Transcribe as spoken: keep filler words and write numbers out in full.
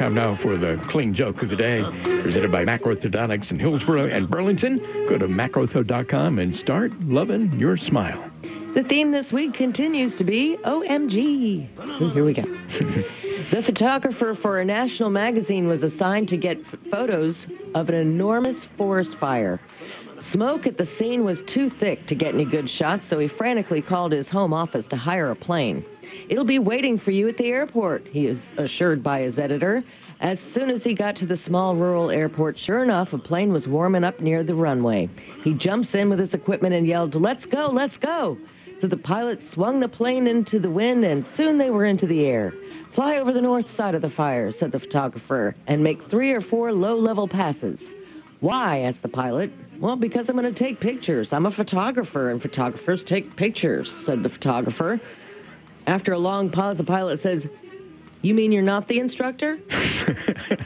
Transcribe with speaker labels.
Speaker 1: Time now for the clean joke of the day, presented by Macroorthodontics in Hillsborough and Burlington. Go to macroortho dot com and start loving your smile.
Speaker 2: The theme this week continues to be O M G. So here we go. The photographer for a national magazine was assigned to get f- photos of an enormous forest fire. Smoke at the scene was too thick to get any good shots, so he frantically called his home office to hire a plane. It'll be waiting for you at the airport, he is assured by his editor. As soon as he got to the small rural airport, sure enough, a plane was warming up near the runway. He jumps in with his equipment and yelled, "Let's go, let's go!" So the pilot swung the plane into the wind, and soon they were into the air. "Fly over the north side of the fire," said the photographer, "and make three or four low-level passes." "Why?" asked the pilot. "Well, because I'm going to take pictures. I'm a photographer, and photographers take pictures," said the photographer. After a long pause, the pilot says, "You mean you're not the instructor?"